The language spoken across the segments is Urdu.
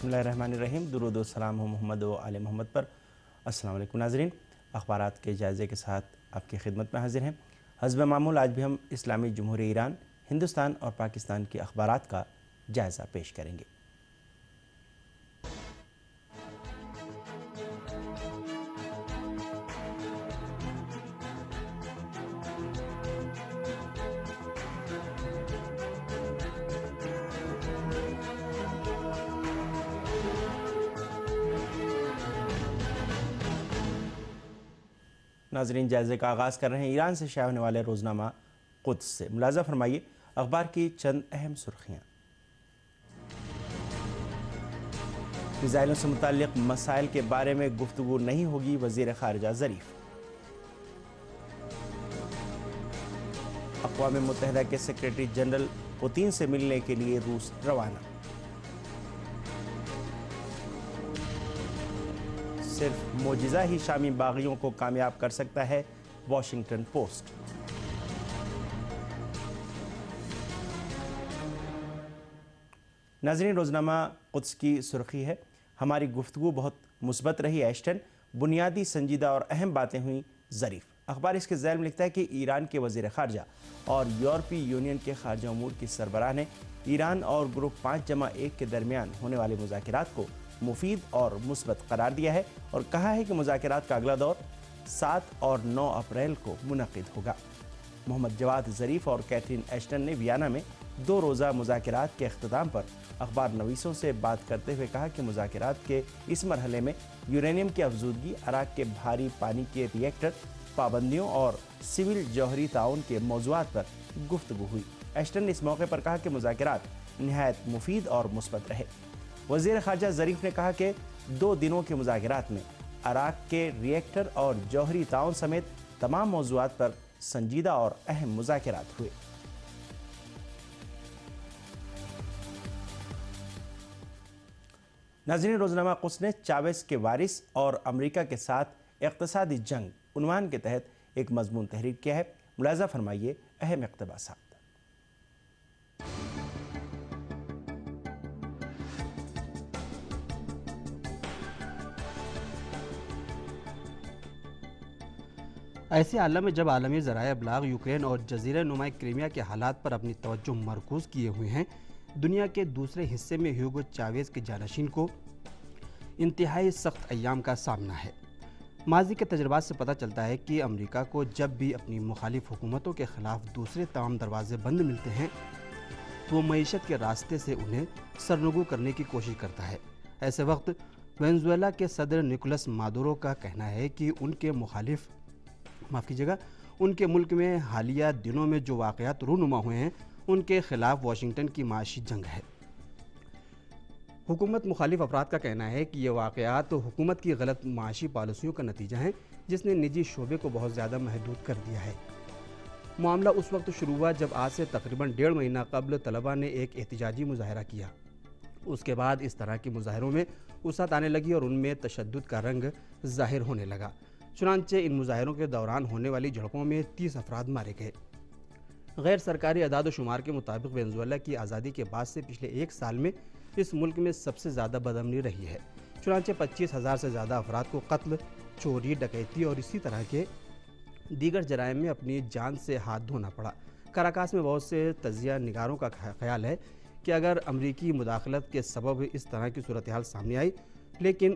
بسم اللہ الرحمن الرحیم، درود و سلام ہو محمد و آل محمد پر۔ السلام علیکم ناظرین، اخبارات کے جائزے کے ساتھ آپ کی خدمت میں حاضر ہیں۔ حسب معمول آج بھی ہم اسلامی جمہوریہ ایران، ہندوستان اور پاکستان کے اخبارات کا جائزہ پیش کریں گے۔ ناظرین، جائزے کا آغاز کر رہے ہیں ایران سے شائع ہونے والے روزنامہ قدس سے۔ ملاحظہ فرمائیے اخبار کی چند اہم سرخیاں۔ میزائلوں سے متعلق مسائل کے بارے میں گفتگو نہیں ہوگی، وزیر خارجہ ظریف۔ اقوام متحدہ کے سیکریٹری جنرل پوتین سے ملنے کے لیے روس روانہ۔ صرف معجزہ ہی شامی باغیوں کو کامیاب کر سکتا ہے، واشنگٹن پوسٹ۔ ناظرین، روزنامہ قدس کی سرخی ہے، ہماری گفتگو بہت مثبت رہی ایشٹن، بنیادی سنجیدہ اور اہم باتیں ہوئیں ظریف۔ اخبار اس کے ذیل میں لکھتا ہے کہ ایران کے وزیر خارجہ اور یورپی یونین کے خارجہ امور کی سربراہ نے ایران اور گروپ 5+1 کے درمیان ہونے والے مذاکرات کو مفید اور مثبت قرار دیا ہے اور کہا ہے کہ مذاکرات کا اگلا دور 7 اور 9 اپریل کو منعقد ہوگا۔ محمد جواد ظریف اور کیتھرین ایشٹن نے ویانا میں 2 روزہ مذاکرات کے اختتام پر اخبار نویسوں سے بات کرتے ہوئے کہا کہ مذاکرات کے اس مرحلے میں یورینیم کی افزودگی، عراق کے بھاری پانی کے ری ایکٹر پابندیوں اور سول جوہری تعاون کے موضوعات پر گفتگو ہوئی۔ ایشٹن نے اس موقع پر کہا کہ مذاکرات نہایت مفید اور مثبت رہے۔ وزیر خارجہ ظریف نے کہا کہ 2 دنوں کے مذاکرات میں عراق کے ری ایکٹر اور جوہری تعاون سمیت تمام موضوعات پر سنجیدہ اور اہم مذاکرات ہوئے۔ ناظرین، روزنامہ قدس نے چاویز کے وارث اور امریکہ کے ساتھ اقتصادی جنگ عنوان کے تحت ایک مضمون تحریر کیا ہے۔ ملاحظہ فرمائیے اہم اقتباسات۔ ایسے عالم میں جب عالمی ذرائع ابلاغ یوکرین اور جزیرہ نما کرائمیا کے حالات پر اپنی توجہ مرکوز کیے ہوئے ہیں، دنیا کے دوسرے حصے میں ہیوگو چاویز کے جانشین کو انتہائی سخت ایام کا سامنا ہے۔ ماضی کے تجربات سے پتہ چلتا ہے کہ امریکہ کو جب بھی اپنی مخالف حکومتوں کے خلاف دوسرے تمام دروازے بند ملتے ہیں تو وہ معیشت کے راستے سے انہیں سرنگو کرنے کی کوشش کرتا ہے۔ ایسے وقت وینزویلا کے صدر نکولس مادورو کا کہنا ہے کہ ان کے ملک میں حالیہ دنوں میں جو واقعات رونما ہوئے ہیں ان کے خلاف واشنگٹن کی معاشی جنگ ہے۔ حکومت مخالف افراد کا کہنا ہے کہ یہ واقعات حکومت کی غلط معاشی پالیسیوں کا نتیجہ ہیں جس نے نجی شعبے کو بہت زیادہ محدود کر دیا ہے۔ معاملہ اس وقت شروع ہوا جب آج سے تقریباً 1.5 مہینہ قبل طلباء نے ایک احتجاجی مظاہرہ کیا۔ اس کے بعد اس طرح کے مظاہروں میں وسعت آنے لگی اور ان میں تشدد کا رنگ ظاہر ہونے لگا۔ چنانچہ ان مظاہروں کے دوران ہونے والی جھڑپوں میں 30 افراد مارے گئے۔ غیر سرکاری اعداد و شمار کے مطابق وینزویلا کی آزادی کے بعد سے پچھلے 1 سال میں اس ملک میں سب سے زیادہ بدامنی رہی ہے۔ چنانچہ 25,000 سے زیادہ افراد کو قتل، چوری، ڈکیتی اور اسی طرح کے دیگر جرائم میں اپنی جان سے ہاتھ دھونا پڑا۔ کراکاس میں بہت سے تجزیہ نگاروں کا خیال ہے کہ اگر امریکی مداخلت کے سبب اس طرح کی صورتحال سامنے آئی لیکن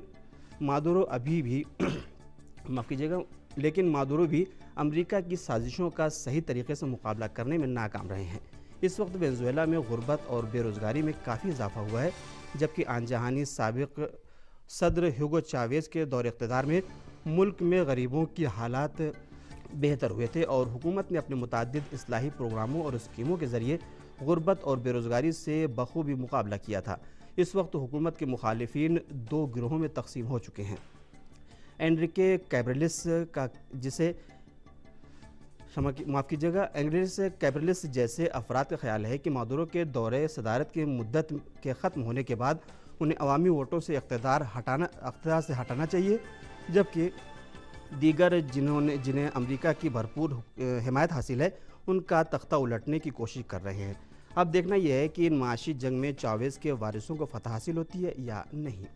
مادورو بھی امریکہ کی سازشوں کا صحیح طریقے سے مقابلہ کرنے میں ناکام رہے ہیں۔ اس وقت وینزویلا میں غربت اور بے روزگاری میں کافی اضافہ ہوا ہے، جبکہ آن جہانی سابق صدر ہیوگو چاویز کے دور اقتدار میں ملک میں غریبوں کی حالات بہتر ہوئے تھے اور حکومت نے اپنے متعدد اصلاحی پروگراموں اور اسکیموں کے ذریعے غربت اور بے روزگاری سے بخوبی مقابلہ کیا تھا۔ اس وقت حکومت کے مخالفین 2 گروہوں میں تقسیم ہو چکے ہیں۔ انریکے کیبریلس جیسے افراد کا خیال ہے کہ مادورو کے دورے صدارت کی مدت کے ختم ہونے کے بعد انہیں عوامی ووٹوں سے اقتدار سے ہٹانا چاہیے، جبکہ دیگر جنہیں امریکہ کی بھرپور حمایت حاصل ہے ان کا تختہ الٹنے کی کوشش کر رہے ہیں۔ اب دیکھنا یہ ہے کہ ان معاشی جنگ میں چاویز کے وارثوں کو فتح حاصل ہوتی ہے یا نہیں۔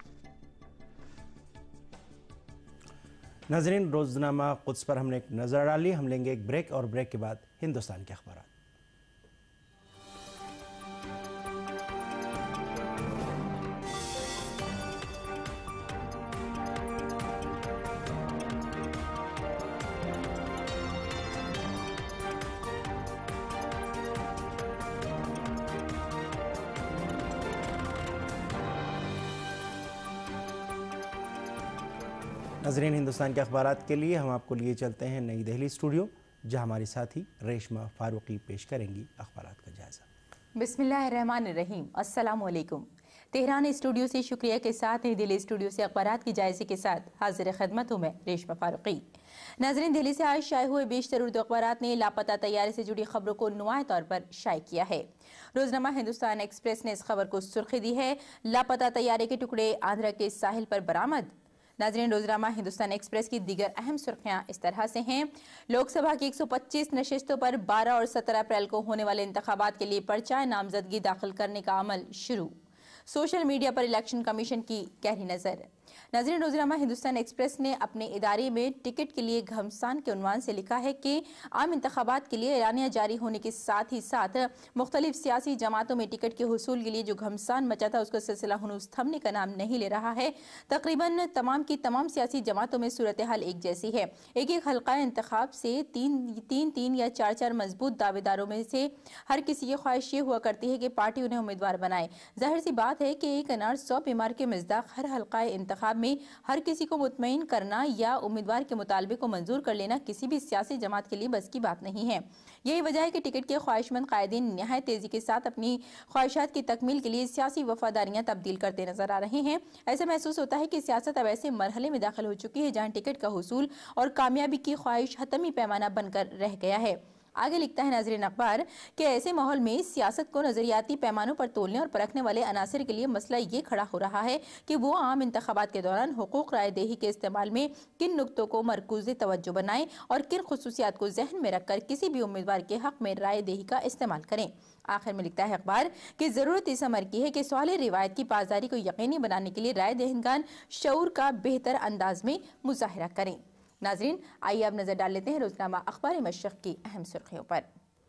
ناظرین، روزنامہ قدس پر ہم نے ایک نظر ڈالی، ہم لیں گے ایک بریک اور بریک کے بعد ہندوستان کے اخبارات۔ ناظرین، ہندوستان کے اخبارات کے لیے ہم آپ کو لیے چلتے ہیں نئی دہلی اسٹوڈیو، جہاں ہماری ساتھی ریشمہ فاروقی پیش کریں گی اخبارات کا جائزہ۔ بسم اللہ الرحمن الرحیم، السلام علیکم۔ تہران اسٹوڈیو سے شکریہ کے ساتھ نئی دہلی اسٹوڈیو سے اخبارات کے جائزے کے ساتھ حاضر خدمت ہوں میں ریشمہ فاروقی۔ ناظرین، دہلی سے آج شائع ہوئے بیشتر اردو اخبارات نے لاپتہ طیارے سے جڑی خبروں کو نمایاں طور پر شائع کیا ہے۔ روزنامہ ہندوستان ایکسپریس نے اس خبر کو سرخی دی ہے، لاپتہ طیارے کے ٹکڑے آندھرا کے ساحل پر برآمد۔ ناظرین، روزنامہ ہندوستان ایکسپریس کی دیگر اہم سرخیاں اس طرح سے ہیں۔ لوک سبھا کی 125 نشستوں پر 12 اور 17 اپریل کو ہونے والے انتخابات کے لیے پرچہ نامزدگی داخل کرنے کا عمل شروع۔ سوشل میڈیا پر الیکشن کمیشن کی گہری نظر۔ ناظرین، روزنامہ ہندوستان ایکسپریس نے اپنے ادارے میں ٹکٹ کے لیے گھمسان کے عنوان سے لکھا ہے کہ عام انتخابات کے لیے اعلانیہ جاری ہونے کے ساتھ ہی ساتھ مختلف سیاسی جماعتوں میں ٹکٹ کے حصول کے لیے جو گھمسان مچا تھا اس کا سلسلہ ہنوز تھمنے کا نام نہیں لے رہا ہے۔ تقریباً تمام کی تمام سیاسی جماعتوں میں صورتحال ایک جیسی ہے۔ ایک حلقہ انتخاب سے تین یا چار مضبوط دعوے داروں میں سے ہر کسی کی خواہش یہ ہوا کرتی ہے کہ پارٹی انہیں امیدوار بنائے۔ ظاہر سی بات ہے کہ ایک انار 100 بیمار کے مصداق ہر حلقہ انتخاب میں ہر کسی کو مطمئن کرنا یا امیدوار کے مطالبے کو منظور کر لینا کسی بھی سیاسی جماعت کے لیے بس کی بات نہیں ہے۔ یہی وجہ ہے کہ ٹکٹ کے خواہش مند قائدین نہایت تیزی کے ساتھ اپنی خواہشات کی تکمیل کے لیے سیاسی وفاداریاں تبدیل کرتے نظر آ رہے ہیں۔ ایسا محسوس ہوتا ہے کہ سیاست اب ایسے مرحلے میں داخل ہو چکی ہے جہاں ٹکٹ کا حصول اور کامیابی کی خواہش حتمی پیمانہ بن کر رہ گیا ہے۔ آگے لکھتا ہے ناظرین اخبار کہ ایسے ماحول میں سیاست کو نظریاتی پیمانوں پر تولنے اور پرکھنے والے عناصر کے لیے مسئلہ یہ کھڑا ہو رہا ہے کہ وہ عام انتخابات کے دوران حقوق رائے دہی کے استعمال میں کن نقطوں کو مرکوز توجہ بنائیں اور کن خصوصیات کو ذہن میں رکھ کر کسی بھی امیدوار کے حق میں رائے دہی کا استعمال کریں۔ آخر میں لکھتا ہے اخبار کہ ضرورت اس امر کی ہے کہ سوال روایت کی پاسداری کو یقینی بنانے کے لیے رائے دہندگان شعور کا بہتر انداز میں مظاہرہ کریں۔ ناظرین، آئیے اب نظر ڈال لیتے ہیں روزنامہ اخبار مشرق کی اہم سرخیوں پر۔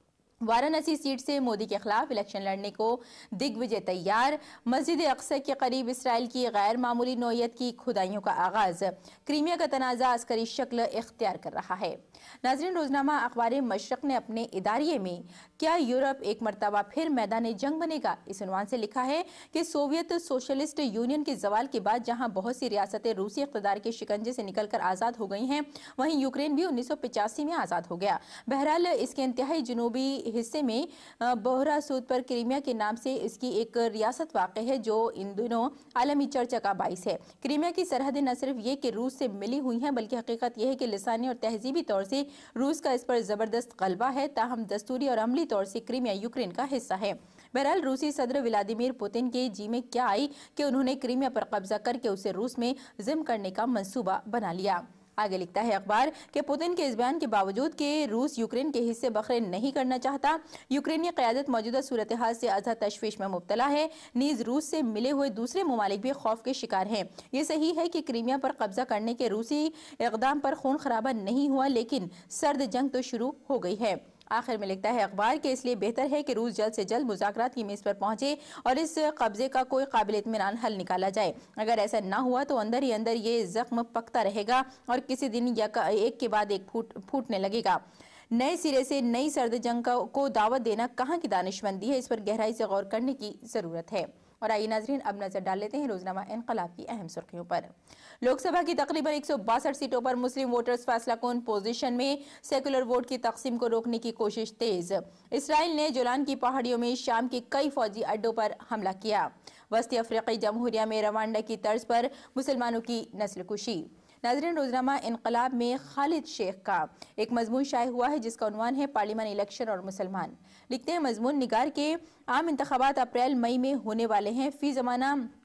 وارانسی سیٹ سے مودی کے خلاف الیکشن لڑنے کو دگ وجے تیار۔ مسجد اقصی کے قریب اسرائیل کی غیر معمولی نوعیت کی کھدائیوں کا آغاز۔ کریمیا کا تنازع عسکری شکل اختیار کر رہا ہے۔ ناظرین، روزنامہ اخبار مشرق نے اپنے اداریے میں کیا یورپ ایک مرتبہ پھر میدان جنگ بنے گا اس عنوان سے لکھا ہے کہ سوویت سوشلسٹ یونین کے زوال کے بعد جہاں بہت سی ریاستیں روسی اقتدار کے شکنجے سے نکل کر آزاد ہو گئی ہیں، وہیں یوکرین بھی 1985 میں آزاد ہو گیا۔ بہرحال اس کے انتہائی جنوبی حصے میں بحیرہ سود پر کریمیا کے نام سے اس کی ایک ریاست واقع ہے جو ان دنوں عالمی چرچا کا باعث ہے۔ کریمیا کی سرحدیں نہ صرف یہ کہ روس سے ملی ہوئی ہیں بلکہ حقیقت یہ ہے کہ لسانی اور تہذیبی طور سے روس کا اس پر زبردست غلبہ ہے، تاہم دستوری اور عملی طور سے کریمیا یوکرین کا حصہ ہے۔ بہرحال روسی صدر ولادیمیر پوتن کے جی میں کیا آئی کہ انہوں نے کریمیا پر قبضہ کر کے اسے روس میں ضم کرنے کا منصوبہ بنا لیا۔ آگے لکھتا ہے اخبار کہ پوتن کے اس بیان کے باوجود کہ روس یوکرین کے حصے بخرے نہیں کرنا چاہتا، یوکرینی قیادت موجودہ صورتحال سے ازحد تشویش میں مبتلا ہے، نیز روس سے ملے ہوئے دوسرے ممالک بھی خوف کے شکار ہیں۔ یہ صحیح ہے کہ کریمیا پر قبضہ کرنے کے روسی اقدام پر خون خرابہ نہیں ہوا، لیکن سرد جنگ تو شروع ہو گئی ہے۔ آخر میں لکھتا ہے اخبار کہ اس لیے بہتر ہے کہ روس جلد سے جلد مذاکرات کی میز پر پہنچے اور اس قبضے کا کوئی قابل اطمینان حل نکالا جائے۔ اگر ایسا نہ ہوا تو اندر ہی اندر یہ زخم پکتا رہے گا اور کسی دن ایک کے بعد ایک پھوٹنے لگے گا۔ نئے سرے سے نئی سرد جنگ کو دعوت دینا کہاں کی دانشمندی ہے، اس پر گہرائی سے غور کرنے کی ضرورت ہے۔ اور آئیے ناظرین اب نظر ڈال لیتے ہیں روزنامہ انقلاب کی اہم سرخیوں پر۔ لوک سبھا کی تقریباً 162 سیٹوں پر مسلم ووٹرز فیصلہ کن پوزیشن میں، سیکولر ووٹ کی تقسیم کو روکنے کی کوشش تیز۔ اسرائیل نے جولان کی پہاڑیوں میں شام کے کئی فوجی اڈوں پر حملہ کیا۔ وسطی افریقی جمہوریہ میں روانڈا کی طرز پر مسلمانوں کی نسل کشی۔ ناظرین، روزنامہ انقلاب میں خالد شیخ کا ایک مضمون شائع ہوا ہے جس کا عنوان ہے پارلیمان الیکشن اور مسلمان۔ لکھتے ہیں مضمون نگار کے عام انتخابات اپریل مئی میں ہونے والے ہیں، فی زمانہ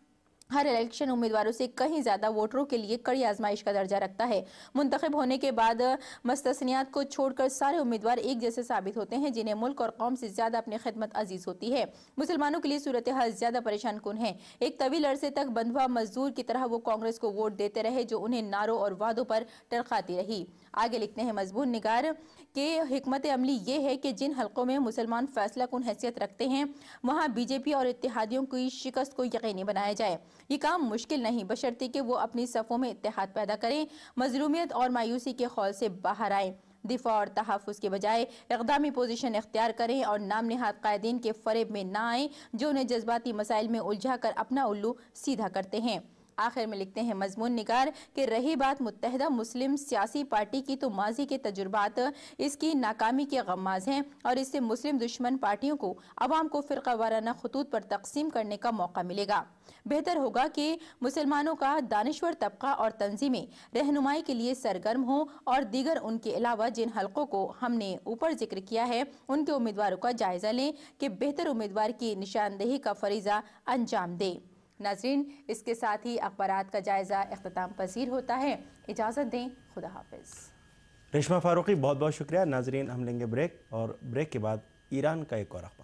हर इलेक्शन उम्मीदवारों से कहीं ज़्यादा वोटरों के लिए कड़ी आजमाइश का दर्जा रखता है। मुंतखब होने के बाद मस्तस्नियात को छोड़कर सारे उम्मीदवार एक जैसे साबित होते हैं, जिन्हें मुल्क और कौम से ज़्यादा अपनी खिदमत अजीज होती है। मुसलमानों के लिए सूरत हाल ज़्यादा परेशान कुन है। एक तवील अरसे तक बंधुआ मजदूर की तरह वो कांग्रेस को वोट देते रहे, जो उन्हें नारों और वादों पर टरखाती रही। आगे लिखते हैं मजबून निगार कि हिकमत अमली ये है कि जिन हलकों में मुसलमान फैसला कुन हैसियत रखते हैं, वहाँ बीजेपी और इत्तेहादियों की शिकस्त को यकीनी बनाया जाए। ये काम मुश्किल नहीं, बशर्ते कि वो अपनी सफ़ों में इत्तेहाद पैदा करें, मजलूमियत और मायूसी के खौल से बाहर आएँ, दिफा और तहफ़्फ़ुज़ के बजाय इक़दामी पोजीशन इख्तियार करें और नाम निहाद कायदीन के फ़रेब में ना आएँ, जो उन्हें जज्बाती मसाइल में उलझा कर अपना उल्लू सीधा करते हैं। आखिर में लिखते हैं मजमून निगार कि रही बात मुत्तहिदा मुस्लिम सियासी पार्टी की, तो माजी के तजुर्बात इसकी नाकामी के गम्माज हैं और इससे मुस्लिम दुश्मन पार्टियों को अवाम को फ़िरका वाराना खतूत पर तकसीम करने का मौका मिलेगा। बेहतर होगा कि मुसलमानों का दानिश्वर तबका और तंजीमें रहनुमाई के लिए सरगर्म हों और दीगर उनके अलावा जिन हलकों को हमने ऊपर जिक्र किया है, उनके उम्मीदवारों का जायजा लें कि बेहतर उम्मीदवार की निशानदेही का फरीज़ा अंजाम दें। नाज़रीन, इसके साथ ही अखबारात का जायजा इख्तिताम पसीर होता है। इजाज़त दें, खुदा हाफिज़। रेशमा फारूकी, बहुत बहुत शुक्रिया। नाज़रीन, हम लेंगे ब्रेक और ब्रेक के बाद ईरान का एक और अखबार।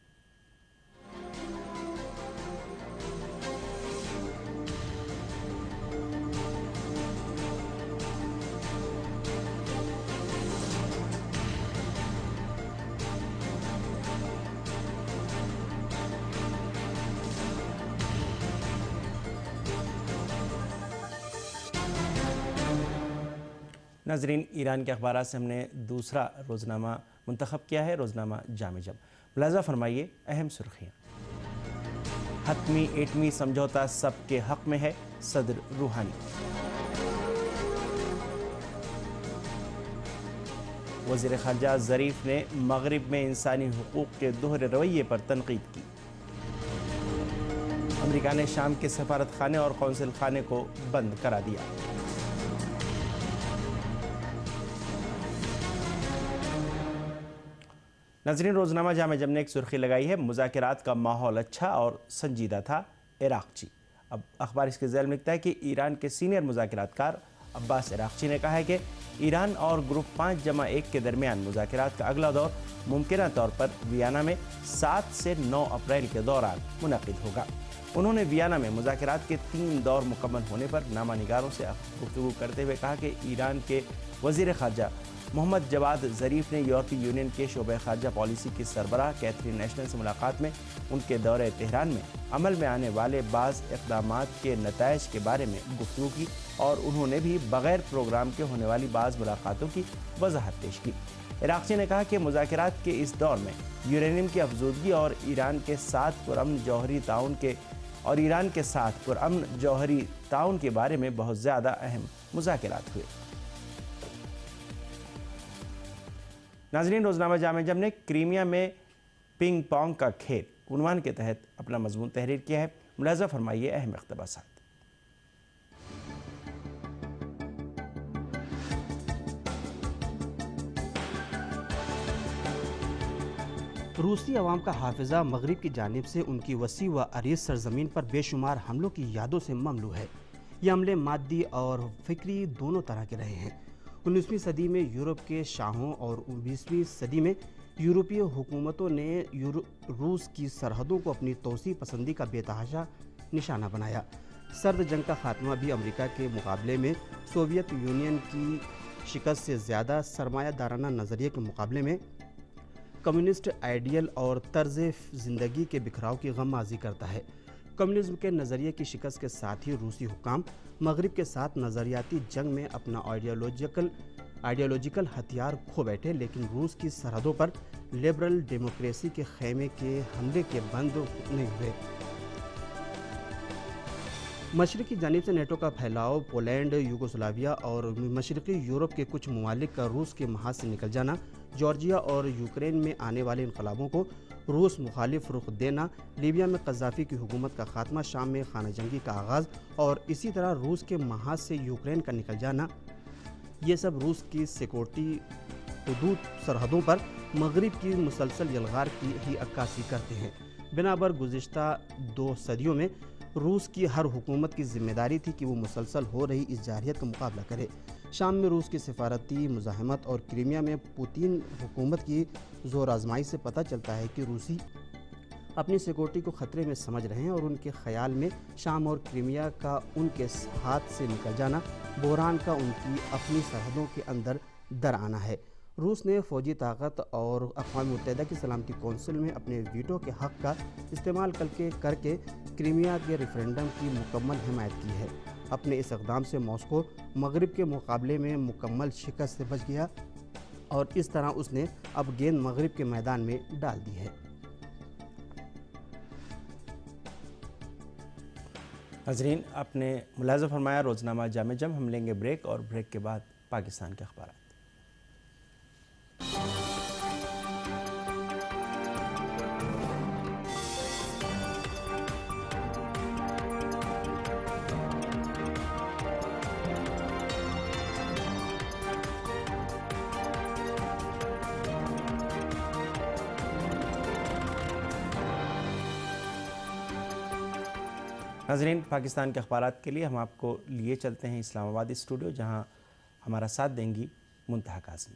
नाज़रीन, ईरान के अखबार से हमने दूसरा रोज़नामा मुंतखब किया है, रोज़नामा जामे जम। मुलाज़ा फरमाइए अहम सुर्खियाँ। हतमी एटमी समझौता सबके हक में है, सदर रूहानी। वज़ीर ख़ारजा ज़रीफ ने मगरिब में इंसानी हुकूक़ के दोहरे रवैये पर तनक़ीद की। अमेरिका ने शाम के सफारत खाने और कौंसिल खाने को बंद करा दिया। नाज़रीन, रोज़नामा जामे जम ने एक सुर्खी लगाई है, मुज़ाकरात का माहौल अच्छा और संजीदा था, इराक़ची। अब अखबार इसके ज़ैल में लिखता है कि ईरान के सीनियर मुज़ाकरातकार अब्बास इराक़ची ने कहा है कि ईरान और ग्रुप 5+1 के दरमियान मुज़ाकरात का अगला दौर मुमकिन तौर पर वियना में 7 से 9 अप्रैल के दौरान मुनक़िद होगा। उन्होंने वियना में मुज़ाकरात के 3 दौर मुकम्मल होने पर नामा निगारों से गुफ्तगू करते हुए कहा कि ईरान के वज़ीर ख़ारजा मोहम्मद जवाद ज़रीफ ने यूरोपीय यूनियन के शोबे ख़ारजा पॉलिसी की सरबराह कैथरीन एशटन से मुलाकात में उनके दौरे तेहरान में अमल में आने वाले बाज़ इक़दामात के नताइज के बारे में गुफ्तगू की और उन्होंने भी बग़ैर प्रोग्राम के होने वाली बाज़ मुलाकातों की वजाहत पेश की। इराक़ची ने कहा कि मुज़ाकरात के इस दौर में यूरेनियम की अफजूदगी और ईरान के साथ पुरअमन जौहरी ताउन के बारे में बहुत ज़्यादा अहम मुज़ाकरात हुए। नाज़रीन, रोज़नामा जामे जम ने क्रीमिया में पिंग पोंग का खेल उन्वान के तहत अपना मजमून तहरीर किया है। मुलाज़ा फरमाइए अहम इक़्तिबासात। रूसी अवाम का हाफिज़ा मगरिब की जानिब से उनकी वसी व अरीज़ सरजमीन पर बेशुमार हमलों की यादों से ममलू है। ये हमले मादी और फ़िक्री दोनों तरह के रहे हैं। 19वीं सदी में यूरोप के शाहों और 20वीं सदी में यूरोपीय हुकूमतों ने रूस की सरहदों को अपनी तोसी पसंदी का बेतहाशा निशाना बनाया। सर्द जंग का खात्मा भी अमेरिका के मुकाबले में सोवियत यूनियन की शिकस्त से ज़्यादा सरमायादाराना नज़रिए के मुकाबले में कम्युनिस्ट आइडियल और तर्ज ज़िंदगी के बिखराव की गम्माज़ी करता है। कम्युनिज्म के नज़रिए की शिकस्त के साथ ही रूसी हुक्काम मगरिब के साथ नज़रियाती जंग में अपना आइडियोलॉजिकल हथियार खो बैठे, लेकिन रूस की सरहदों पर लिबरल डेमोक्रेसी के खैमे के हमले के बंद नहीं हुए। मशरक़ी जानिब से नेटो का फैलाव, पोलैंड, यूगोस्लाविया और मशरक़ी यूरोप के कुछ ममालिक का रूस के महाज से निकल जाना, जॉर्जिया और यूक्रेन में आने वाले इनकलाबों को रूस मुखालिफ रुख देना, लीबिया में कज़ाफ़ी की हुकूमत का खात्मा, शाम में खाना जंगी का आगाज़ और इसी तरह रूस के महाज से यूक्रेन का निकल जाना, ये सब रूस की सिक्योरिटी हुदूद सरहदों पर मगरिब की मुसलसल यलगार की ही अक्कासी करते हैं। बिनाबर गुज़िश्ता 2 सदियों में روس کی ہر حکومت کی ذمہ داری تھی کہ وہ مسلسل ہو رہی اس جارحیت کا مقابلہ کرے۔ شام میں روس کی سفارتی مزاحمت اور کرائمیا میں پوتین حکومت کی زور آزمائی سے پتہ چلتا ہے کہ روسی اپنی سیکورٹی کو خطرے میں سمجھ رہے ہیں اور ان کے خیال میں شام اور کرائمیا کا ان کے ہاتھ سے نکل جانا بحران کا ان کی اپنی سرحدوں کے اندر در آنا ہے۔ روس نے فوجی طاقت اور اقوام متحدہ کی سلامتی کونسل میں اپنے ویٹو کے حق کا استعمال کر کے کرائمیا کے ریفرنڈم کی مکمل حمایت کی ہے۔ اپنے اس اقدام سے ماسکو مغرب کے مقابلے میں مکمل شکست سے بچ گیا اور اس طرح اس نے اب گیند مغرب کے میدان میں ڈال دی ہے۔ ناظرین، آپ نے ملاحظہ فرمایا روزنامہ جامع جم۔ ہم لیں گے بریک اور بریک کے بعد پاکستان کے اخبارات۔ ناظرین، پاکستان کے اخبارات کے لیے ہم آپ کو لیے چلتے ہیں اسلام آباد اسٹوڈیو، جہاں ہمارا ساتھ دیں گی منتہا کاظمی۔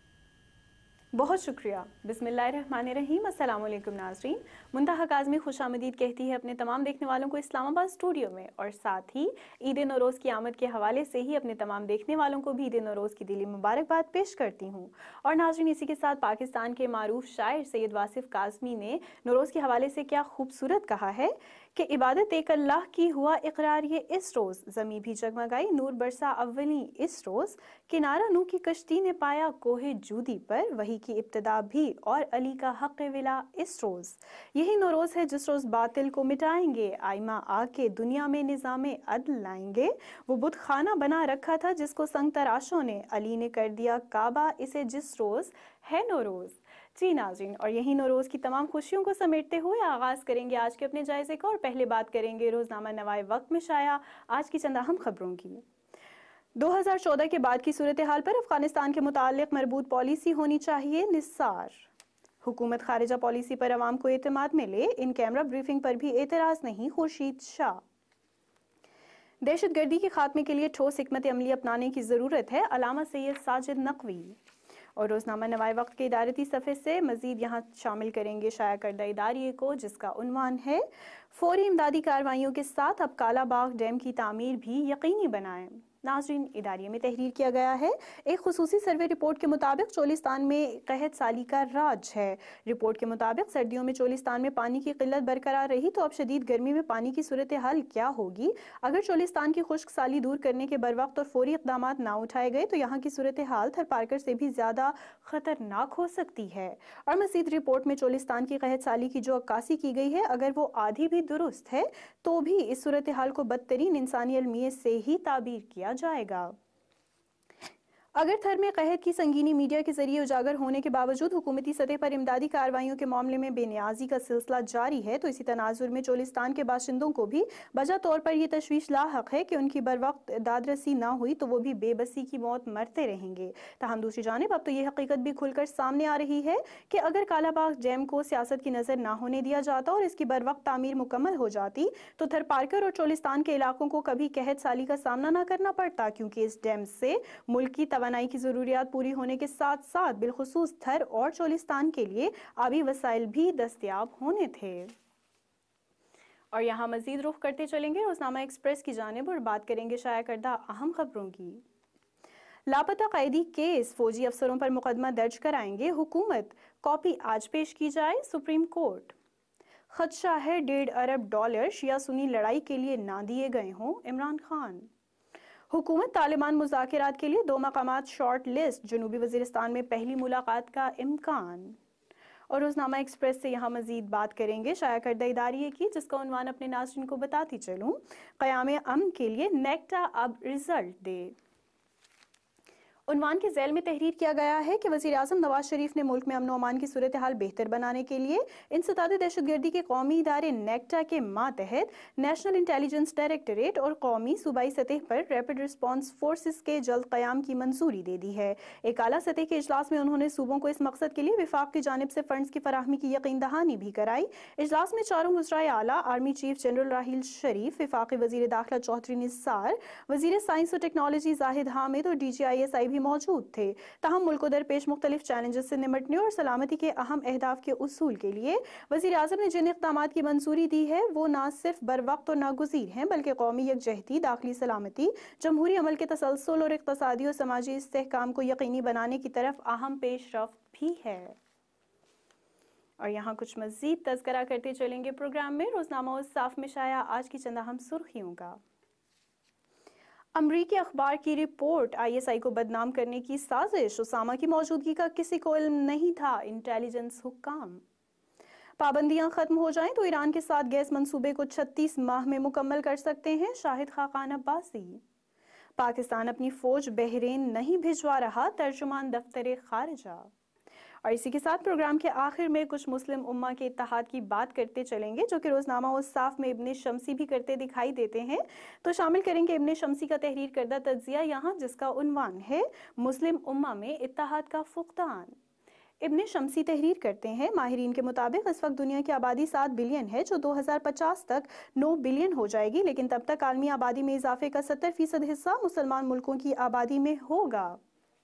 بہت شکریہ۔ بسم اللہ الرحمن الرحیم۔ السلام علیکم ناظرین، منتہا کاظمی خوش آمدید کہتی ہے اپنے تمام دیکھنے والوں کو اسلام آباد اسٹوڈیو میں، اور ساتھ ہی عید نوروز کی آمد کے حوالے سے ہی اپنے تمام دیکھنے والوں کو بھی عید نوروز کی دلی مبارکباد پیش کرتی ہوں۔ اور ناظرین، اسی کے ساتھ پاکستان کے معروف شاعر سید واصف کاظمی نے نوروز کے حوالے سے کیا خوبصورت کہا ہے کہ عبادت ایک اللہ کی ہوا اقرار یہ اس روز، زمیں بھی جگمگائی نور برسا اولی اس روز، کنارہ نو کی کشتی نے پایا کوہ جودی پر، وہی کی ابتدا بھی اور علی کا حق ولا اس روز۔ یہی نوروز ہے جس روز باطل کو مٹائیں گے، آئمہ آ کے دنیا میں نظام عدل لائیں گے۔ وہ بت خانہ بنا رکھا تھا جس کو سنگ تراشوں نے، علی نے کر دیا کعبہ اسے جس روز ہے نوروز۔ جی ناظرین، اور یہی نوروز کی تمام خوشیوں کو سمیٹتے ہوئے آغاز کریں گے آج کے اپنے جائزے کا، اور پہلے بات کریں گے روزنامہ نوائے وقت میں شائع آج کی چند اہم خبروں کی۔ 2014 کے بعد کی صورتحال پر افغانستان کے متعلق مربوط پالیسی ہونی چاہیے، نثار۔ حکومت خارجہ پالیسی پر عوام کو اعتماد میں لے، ان کیمرہ بریفنگ پر بھی اعتراض نہیں، خورشید شاہ۔ دہشت گردی کے خاتمے کے لیے ٹھوس حکمت عملی اپنانے کی ضرورت ہے، علامہ سید ساجد نقوی۔ اور روزنامہ نوائے وقت کے ادارتی صفحے سے مزید یہاں شامل کریں گے شائع کردہ اداریے کو، جس کا عنوان ہے فوری امدادی کارروائیوں کے ساتھ اب کالا باغ ڈیم کی تعمیر بھی یقینی بنائیں۔ ناظرین، اداریے میں تحریر کیا گیا ہے، ایک خصوصی سروے رپورٹ کے مطابق چولستان میں قحط سالی کا راج ہے۔ رپورٹ کے مطابق سردیوں میں چولستان میں پانی کی قلت برقرار رہی تو اب شدید گرمی میں پانی کی صورتحال کیا ہوگی؟ اگر چولستان کی خشک سالی دور کرنے کے بروقت اور فوری اقدامات نہ اٹھائے گئے تو یہاں کی صورتحال تھر پارکر سے بھی زیادہ خطرناک ہو سکتی ہے۔ اور مزید رپورٹ میں چولستان کی قحط سالی کی جو عکاسی کی گئی ہے، اگر وہ آدھی بھی درست ہے تو بھی اس صورتحال کو بدترین انسانی المیت سے ہی تعبیر کیا جائے گا۔ اگر تھر میں قحط کی سنگینی میڈیا کے ذریعے اجاگر ہونے کے باوجود حکومتی سطح پر امدادی کارروائیوں کے معاملے میں بے نیازی کا سلسلہ جاری ہے، تو اسی تناظر میں چولستان کے باشندوں کو بھی بجا طور پر یہ تشویش لاحق ہے کہ ان کی بروقت دادرسی نہ ہوئی تو وہ بھی بے بسی کی موت مرتے رہیں گے۔ تاہم دوسری جانب اب تو یہ حقیقت بھی کھل کر سامنے آ رہی ہے کہ اگر کالا باغ ڈیم کو سیاست کی نظر نہ ہونے دیا جاتا اور اس کی بروقت تعمیر مکمل ہو جاتی تو تھر پارکر اور چولستان کے علاقوں کو کبھی قحط سالی کا سامنا نہ کرنا پڑتا، کیونکہ اس ڈیم سے ملک کی توانائی کی ضروریات پوری ہونے کے ساتھ ساتھ بالخصوص تھر اور چولستان کے لیے آبی وسائل بھی دستیاب ہونے تھے۔ اور یہاں مزید رخ کرتے چلیں گے روزنامہ ایکسپریس کی جانب اور بات کریں گے شائع کردہ اہم خبروں کی۔ لاپتہ قیدی کیس، فوجی افسروں پر مقدمہ درج کرائیں گے حکومت، کاپی آج پیش کی جائے سپریم کورٹ۔ خدشہ ہے $1.5 ارب شیعہ سنی لڑائی کے لیے نہ دیے گئے ہوں، عمران خان۔ حکومت طالبان مذاکرات کے لیے 2 مقامات شارٹ لسٹ، جنوبی وزیرستان میں پہلی ملاقات کا امکان۔ اور روزنامہ ایکسپریس سے یہاں مزید بات کریں گے شائع کردہ اداریے کی، جس کا عنوان اپنے ناظرین کو بتاتی چلوں، قیام امن کے لیے نیکٹا اب رزلٹ دے۔ عنوان کے ذیل میں تحریر کیا گیا ہے کہ وزیر اعظم نواز شریف نے ملک میں امن و امان کی صورتحال بہتر بنانے کے لیے انسداد دہشت گردی کے قومی ادارے نیکٹا کے ماتحت نیشنل انٹیلیجنس ڈائریکٹوریٹ اور قومی صوبائی سطح پر ریپڈ رسپانس فورسز کے جلد قیام کی منظوری دے دی ہے۔ ایک اعلیٰ سطح کے اجلاس میں انہوں نے صوبوں کو اس مقصد کے لیے وفاق کی جانب سے فنڈز کی فراہمی کی یقین دہانی بھی کرائی۔ اجلاس میں چاروں وزرائے اعلیٰ، army chief general Raheel Sharif, وفاقی وزیر داخلہ چودھری نثار، وزیر سائنس اور ٹیکنالوجی زاہد حامد اور DGISI بھی موجود تھے۔ تاہم ملک کو درپیش مختلف چیلنجز سے نمٹنے اور سلامتی کے اہم اہداف کے حصول کے لیے وزیر اعظم نے جن اقدامات کی منظوری دی ہے وہ نہ صرف بروقت اور ناگزیر ہیں بلکہ قومی یکجہتی، داخلی سلامتی، جمہوری عمل کے تسلسل اور اقتصادی اور سماجی استحکام کو یقینی بنانے کی طرف اہم پیش رفت بھی ہے۔ اور یہاں کچھ مزید تذکرہ کرتے چلیں گے پروگرام میں۔ روزنامہ الصاف میں شائع آج کی چند اہم سرخیوں کا۔ امریکی اخبار کی رپورٹ، ISI کو بدنام کرنے کی سازش، اسامہ کی موجودگی کا کسی کو علم نہیں تھا، انٹیلیجنس حکام۔ پابندیاں ختم ہو جائیں تو ایران کے ساتھ گیس منصوبے کو 36 ماہ میں مکمل کر سکتے ہیں، شاہد خاقان عباسی۔ پاکستان اپنی فوج بحرین نہیں بھجوا رہا، ترجمان دفتر خارجہ۔ اور اسی کے ساتھ پروگرام کے آخر میں کچھ مسلم امہ کے اتحاد کی بات کرتے چلیں گے جو کہ روزنامہ الصاف میں ابن شمسی بھی کرتے دکھائی دیتے ہیں۔ تو شامل کریں گے ابن شمسی کا تحریر کردہ تجزیہ یہاں، جس کا عنوان ہے مسلم امہ میں اتحاد کا فقدان۔ ابن شمسی تحریر کرتے ہیں، ماہرین کے مطابق اس وقت دنیا کی آبادی 7 بلین ہے جو 2050 تک 9 بلین ہو جائے گی، لیکن تب تک عالمی آبادی میں اضافے کا 70% حصہ مسلمان ملکوں کی آبادی میں ہوگا۔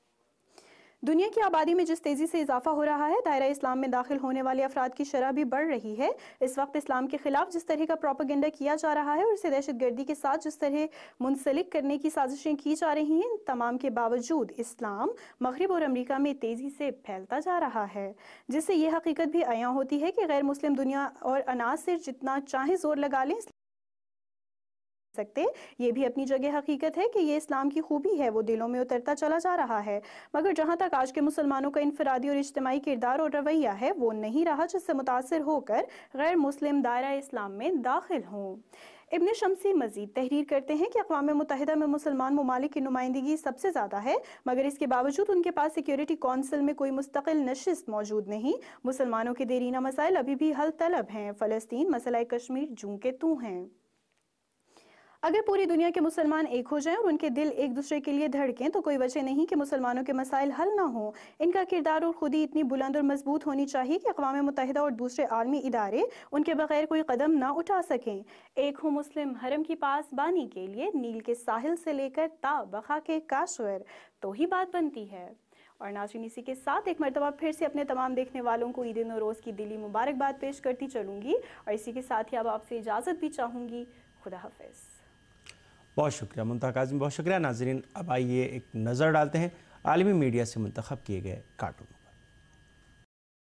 دنیا کی آبادی میں جس تیزی سے اضافہ ہو رہا ہے، دائرہ اسلام میں داخل ہونے والے افراد کی شرح بھی بڑھ رہی ہے۔ اس وقت اسلام کے خلاف جس طرح کا پروپیگنڈا کیا جا رہا ہے اور اسے دہشت گردی کے ساتھ جس طرح منسلک کرنے کی سازشیں کی جا رہی ہیں، ان تمام کے باوجود اسلام مغرب اور امریکہ میں تیزی سے پھیلتا جا رہا ہے، جس سے یہ حقیقت بھی عیاں ہوتی ہے کہ غیر مسلم دنیا اور عناصر جتنا چاہیں زور لگا لیں سکتے، یہ بھی اپنی جگہ حقیقت ہے کہ یہ اسلام کی خوبی ہے، وہ دلوں میں اترتا چلا جا رہا ہے، مگر جہاں تک آج کے مسلمانوں کا انفرادی اور اجتماعی کردار اور رویہ ہے وہ نہیں رہا جس سے متاثر ہو کر غیر مسلم دائرہ اسلام میں داخل ہوں۔ ابن شمسی مزید تحریر کرتے ہیں کہ اقوام متحدہ میں مسلمان ممالک کی نمائندگی سب سے زیادہ ہے، مگر اس کے باوجود ان کے پاس سیکیورٹی کونسل میں کوئی مستقل نشست موجود نہیں۔ مسلمانوں کے دیرینہ مسائل ابھی بھی حل طلب ہیں، فلسطین، مسئلہ کشمیر جوں کے توں ہیں۔ اگر پوری دنیا کے مسلمان ایک ہو جائیں اور ان کے دل ایک دوسرے کے لیے دھڑکیں تو کوئی وجہ نہیں کہ مسلمانوں کے مسائل حل نہ ہوں۔ ان کا کردار اور خودی اتنی بلند اور مضبوط ہونی چاہیے کہ اقوام متحدہ اور دوسرے عالمی ادارے ان کے بغیر کوئی قدم نہ اٹھا سکیں۔ ایک ہوں مسلم حرم کی پاسبانی کے لیے نیل کے ساحل سے لے کر تا بقا کے کاشور، تو ہی بات بنتی ہے۔ اور ناظرین، اسی کے ساتھ ایک مرتبہ پھر سے اپنے تمام دیکھنے والوں کو عید نوروز کی دلی مبارکباد پیش کرتی چلوں گی، اور اسی کے ساتھ ہی اب آپ سے اجازت بھی چاہوں گی۔ خدا حافظ۔ بہت شکریہ منتہا کاظمی، بہت شکریہ۔ ناظرین، اب آئیے ایک نظر ڈالتے ہیں عالمی میڈیا سے منتخب کیے گئے کارٹون۔